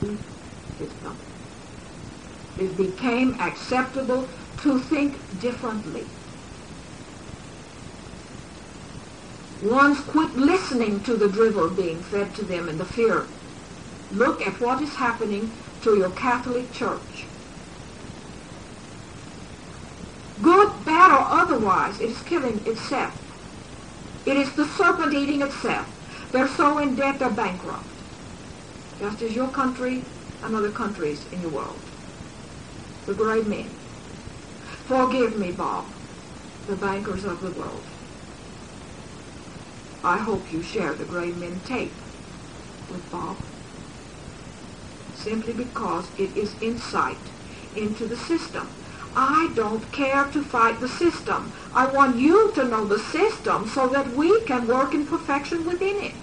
new system. It became acceptable to think differently. Ones quit listening to the drivel being fed to them and the fear. Look at what is happening to your Catholic Church. Good, bad, or otherwise, it is killing itself. It is the serpent eating itself. They're so in debt they're bankrupt. Just as your country and other countries in the world. The great men. Forgive me, Bob, the bankers of the world. I hope you share the great men tape with Bob. Simply because it is insight into the system. I don't care to fight the system. I want you to know the system so that we can work in perfection within it.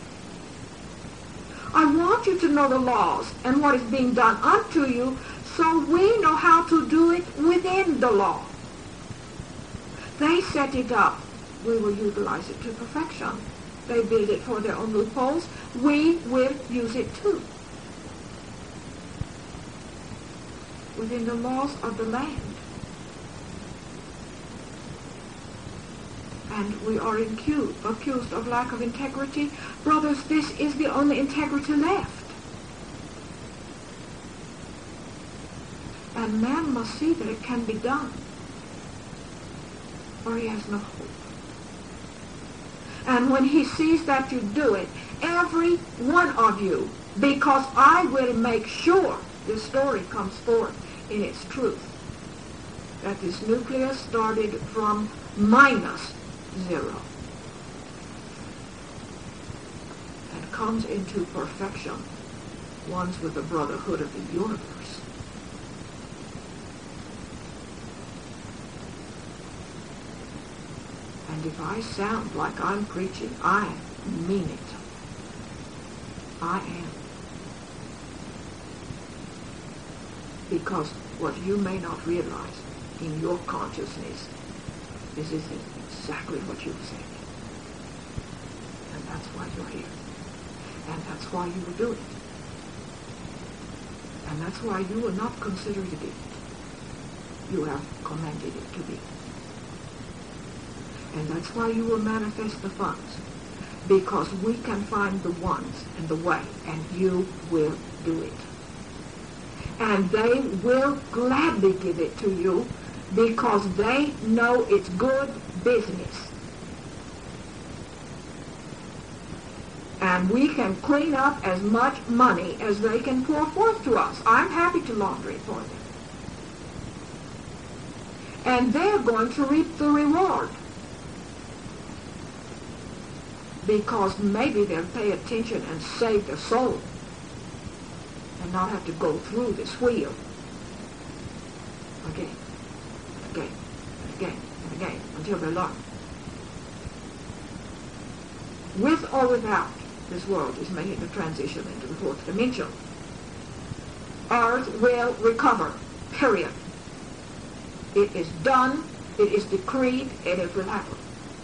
I want you to know the laws and what is being done unto you so we know how to do it within the law. They set it up. We will utilize it to perfection. They build it for their own loopholes. We will use it too. Within the laws of the land. And we are accused of lack of integrity. Brothers, this is the only integrity left. And man must see that it can be done, or he has no hope. And when he sees that you do it, every one of you, because I will make sure this story comes forth in its truth, that this nucleus started from -0 and comes into perfection once with the brotherhood of the universe. And if I sound like I'm preaching, I mean it. I am. Because what you may not realize in your consciousness is exactly what you've said. And that's why you're here. And that's why you will do it. And that's why you will not consider it a gift. You have commanded it to be. And that's why you will manifest the funds. Because we can find the ones and the way, and you will do it. And they will gladly give it to you because they know it's good business. And we can clean up as much money as they can pour forth to us. I'm happy to launder it for them. And they're going to reap the reward. Because maybe they'll pay attention and save their soul and not have to go through this wheel again, again, and again, and again, until they learn. With or without, this world is making a transition into the fourth dimension. Earth will recover, period. It is done, it is decreed, and it will happen.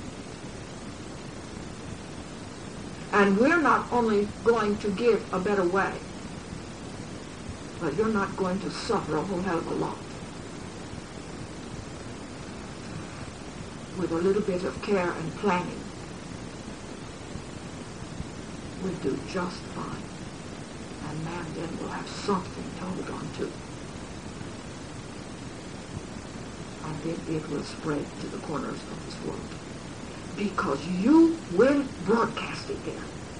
And we're not only going to give a better way, but you're not going to suffer a whole hell of a lot. With a little bit of care and planning, we'll do just fine. And man then will have something to hold on to. And then it will spread to the corners of this world. Because you will broadcast it there.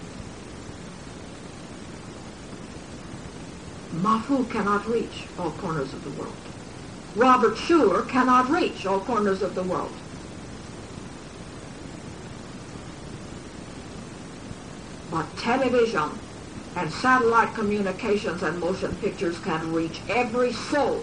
Mafu cannot reach all corners of the world. Robert Schuller cannot reach all corners of the world. But television and satellite communications and motion pictures can reach every soul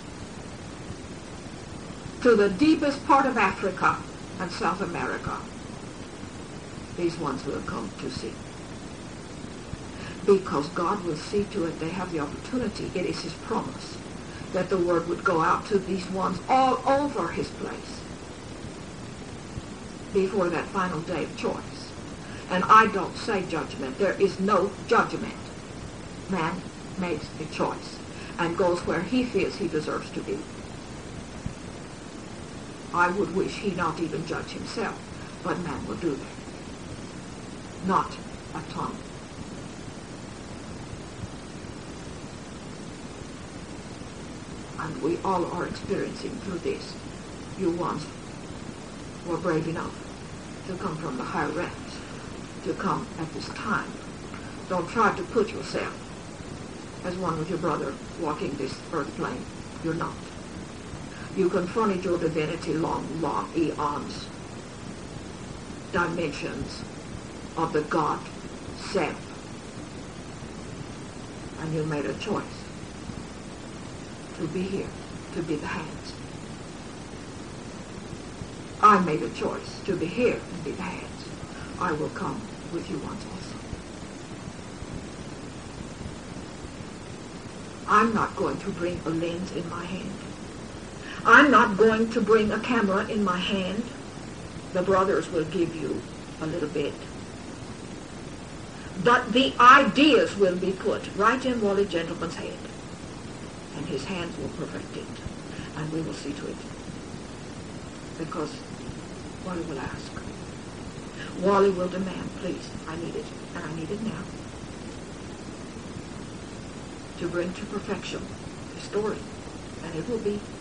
to the deepest part of Africa and South America. These ones will come to see. Because God will see to it they have the opportunity. It is His promise that the word would go out to these ones all over His place before that final day of choice. And I don't say judgment. There is no judgment. Man makes a choice and goes where he feels he deserves to be. I would wish he not even judge himself, but man will do that. Not a tongue. And we all are experiencing through this. You once were brave enough to come from the higher realms, to come at this time. Don't try to put yourself as one with your brother walking this earth plane. You're not. You confronted your divinity long eons, dimensions of the God self. And you made a choice to be here, to be the hands. I made a choice to be here and be the hands. I will come with you once also. I'm not going to bring a lens in my hand. I'm not going to bring a camera in my hand. The brothers will give you a little bit. But the ideas will be put right in Wally Gentleman's head. And his hands will perfect it. And we will see to it. Because Wally will ask. Wally will demand, please, I need it. And I need it now. To bring to perfection the story. And it will be.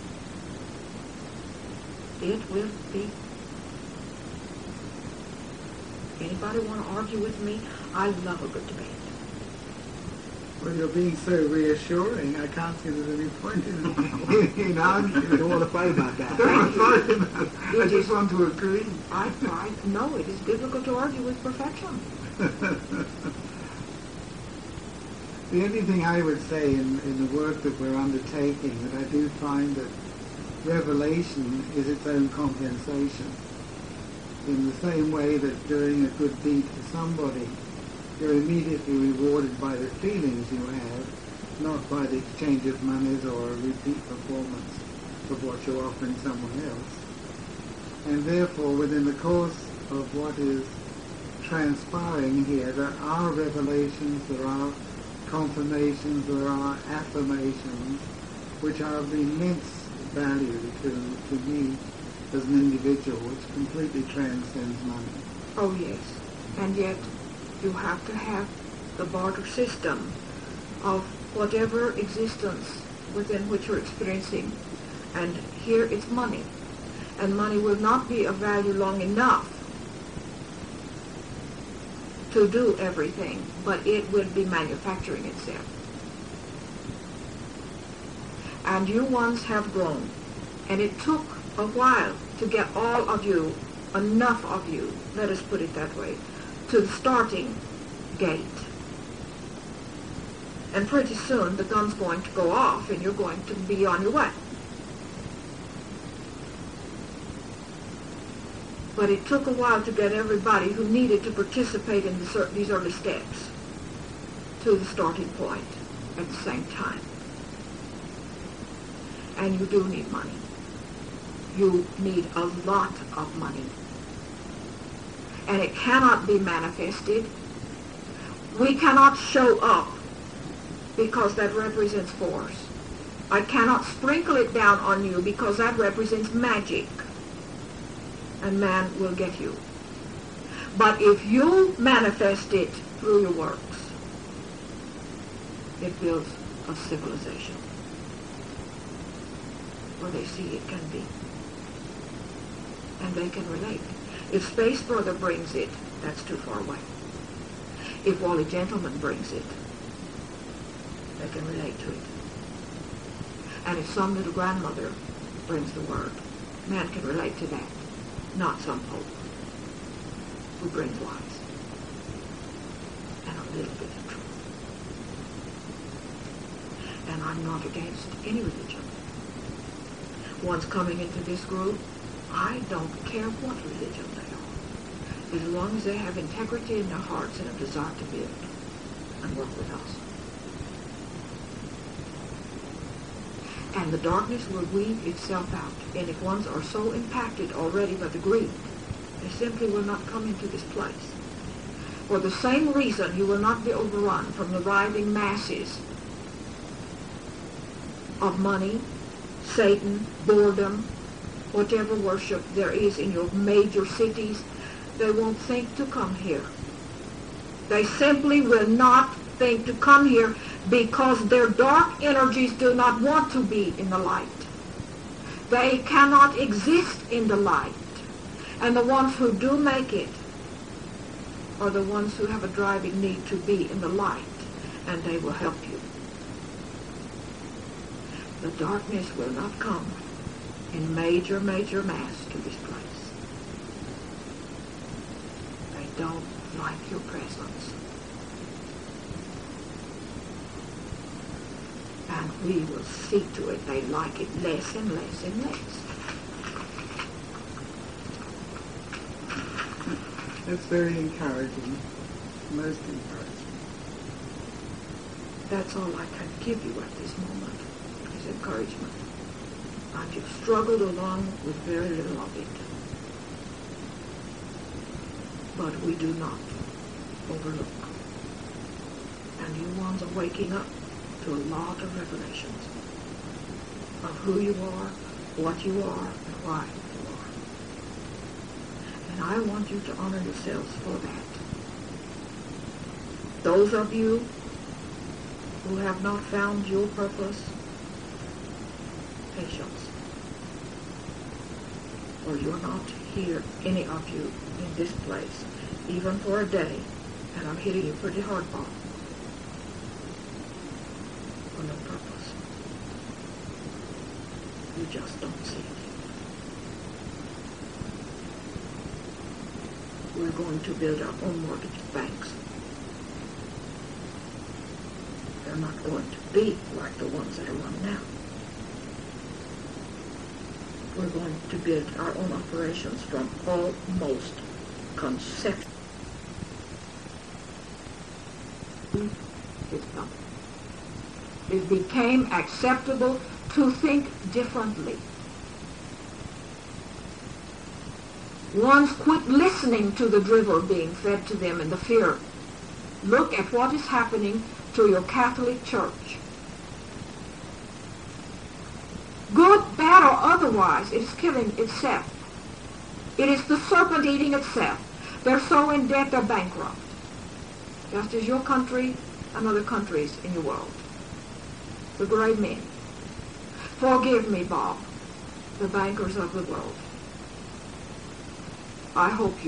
It will be. Anybody want to argue with me? I love a good debate. Well, you're being so reassuring. I can't see there's any point in arguing. I don't want to fight about that. I just want to agree. I know it is difficult to argue with perfection. The only thing I would say in the work that we're undertaking, that I do find that revelation is its own compensation. In the same way that doing a good deed for somebody, you're immediately rewarded by the feelings you have, not by the exchange of monies or a repeat performance of what you're offering someone else. And therefore, within the course of what is transpiring here, there are revelations, there are confirmations, there are affirmations, which are of immense value to me as an individual, which completely transcends money. Oh yes, and yet you have to have the barter system of whatever existence within which you're experiencing. And here it's money. And money will not be of value long enough to do everything, but it will be manufacturing itself. And you once have grown, and it took a while to get all of you, enough of you, let us put it that way, to the starting gate. And pretty soon the gun's going to go off and you're going to be on your way. But it took a while to get everybody who needed to participate in these early steps to the starting point at the same time. And you do need money. You need a lot of money. And it cannot be manifested. We cannot show up because that represents force. I cannot sprinkle it down on you because that represents magic. And man will get you. But if you manifest it through your works, it builds a civilization where they see it can be. And they can relate. If Space Brother brings it, that's too far away. If Wally Gentleman brings it, they can relate to it. And if some little grandmother brings the word, man can relate to that. Not some pope who brings lies and a little bit of truth. And I'm not against any religion. Once coming into this group, I don't care what religion they are, as long as they have integrity in their hearts and a desire to build and work with us. And the darkness will weave itself out. And if ones are so impacted already by the greed, they simply will not come into this place. For the same reason you will not be overrun from the rioting masses of money, Satan, boredom, whatever worship there is in your major cities, they won't think to come here. They simply will not think to come here because their dark energies do not want to be in the light. They cannot exist in the light. And the ones who do make it are the ones who have a driving need to be in the light, and they will help you. The darkness will not come in major mass to this place. They don't like your presence. And we will see to it they like it less and less and less. That's very encouraging, most encouraging. That's all I can give you at this moment, is encouragement. And you've struggled along with very little of it. But we do not overlook. And you ones are waking up to a lot of revelations of who you are, what you are, and why you are. And I want you to honor yourselves for that. Those of you who have not found your purpose, patience. For you're not here, any of you, in this place, even for a day, and I'm hitting you pretty hard, Bob, for no purpose. You just don't see it. We're going to build our own mortgage banks. They're not going to be like the ones that are run now. We're going to build our own operations from almost conception. It became acceptable to think differently. Ones quit listening to the drivel being fed to them and the fear. Look at what is happening to your Catholic Church. Good, bad, or otherwise, it is killing itself. It is the serpent eating itself. They're so in debt they're bankrupt. Just as your country and other countries in the world. The great men. Forgive me, Bob, the bankers of the world. I hope you